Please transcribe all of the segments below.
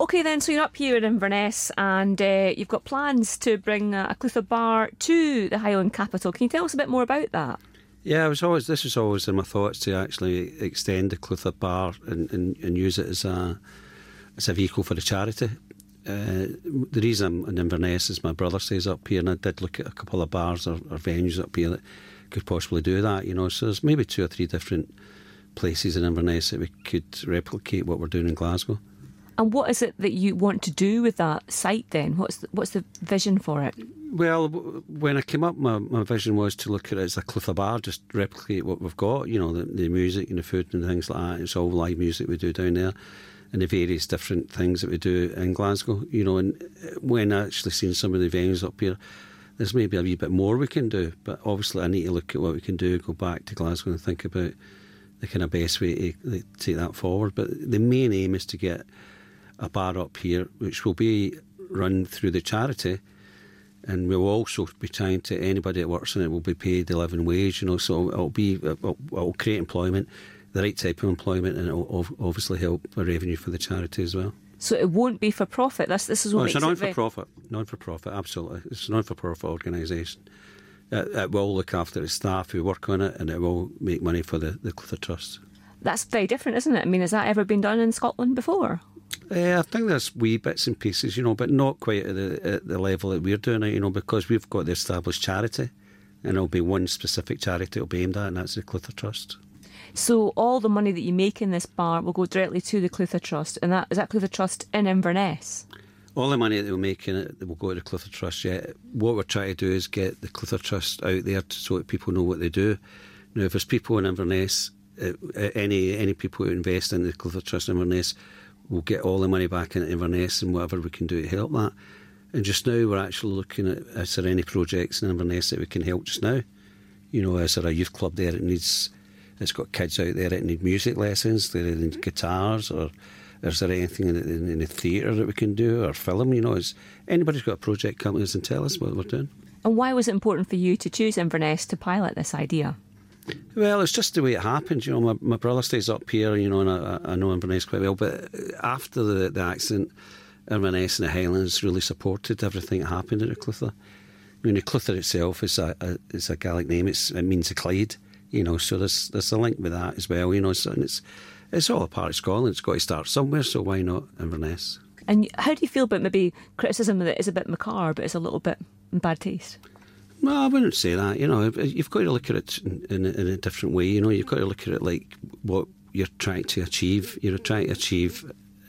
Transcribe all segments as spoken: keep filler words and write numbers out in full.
OK then, so you're up here in Inverness and uh, you've got plans to bring uh, a Clutha bar to the Highland capital. Can you tell us a bit more about that? Yeah, I was always. This was always in my thoughts to actually extend the Clutha bar and, and, and use it as a as a vehicle for the charity. Uh, the reason I'm in Inverness is my brother stays up here, and I did look at a couple of bars or, or venues up here that could possibly do that. You know, so there's maybe two or three different places in Inverness that we could replicate what we're doing in Glasgow. And what is it that you want to do with that site then? What's the, what's the vision for it? Well, when I came up, my, my vision was to look at it as a Clutha bar, just replicate what we've got, you know, the, the music and the food and things like that. It's all live music we do down there and the various different things that we do in Glasgow, you know. And when I actually seen some of the venues up here, there's maybe a wee bit more we can do, but obviously I need to look at what we can do, go back to Glasgow and think about the kind of best way to take that forward. But the main aim is to get a bar up here which will be run through the charity, and we'll also be trying to, anybody that works in it will be paid the living wage, you know, so it'll be, it'll, it'll create employment, the right type of employment, and it'll obviously help a revenue for the charity as well. So it won't be for profit. This this is what oh, makes it's a non for it profit, non for profit, absolutely. It's a non for profit organisation. It, it will look after its staff who work on it, and it will make money for the the Clutha Trust. That's very different, isn't it? I mean, has that ever been done in Scotland before? Uh, I think there's wee bits and pieces, you know, but not quite at the, at the level that we're doing it, you know, because we've got the established charity, and it'll be one specific charity it'll be aimed at, and that's the Clutha Trust. So all the money that you make in this bar will go directly to the Clutha Trust, and that is that Clutha Trust in Inverness? All the money that we'll make in it will go to the Clutha Trust, yeah. What we're trying to do is get the Clutha Trust out there to, so that people know what they do. Now, if there's people in Inverness, uh, any any people who invest in the Clutha Trust in Inverness, we'll get all the money back into Inverness and whatever we can do to help that. And just now we're actually looking at, is there any projects in Inverness that we can help just now? You know, is there a youth club there that needs, it's got kids out there that need music lessons, that need guitars, or is there anything in, in, in the theatre that we can do, or film? You know, is anybody's got a project, come to us and tell us what we're doing. And why was it important for you to choose Inverness to pilot this idea? Well, it's just the way it happened. You know, my, my brother stays up here, you know, and I, I know Inverness quite well. But after the, the accident, Inverness and the Highlands really supported everything that happened at the Clutha. I mean, the Clutha itself is a, a is a Gaelic name. It's, it means the Clyde, you know, so there's there's a link with that as well, you know. So, and it's it's all a part of Scotland. It's got to start somewhere, so why not Inverness? And how do you feel about maybe criticism that is a bit macabre, but it's a little bit in bad taste? No, I wouldn't say that. You know, you've got to look at it in, in, in a different way. You know, you've got to look at it like what you're trying to achieve. You're trying to achieve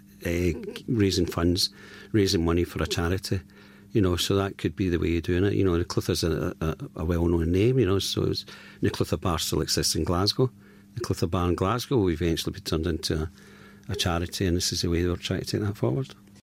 uh, raising funds, raising money for a charity. You know, so that could be the way you're doing it. You know, the Clutha's a, a, a well-known name. You know, so it's, the Clutha Bar still exists in Glasgow. The Clutha Bar in Glasgow will eventually be turned into a, a charity, and this is the way we're trying to take that forward.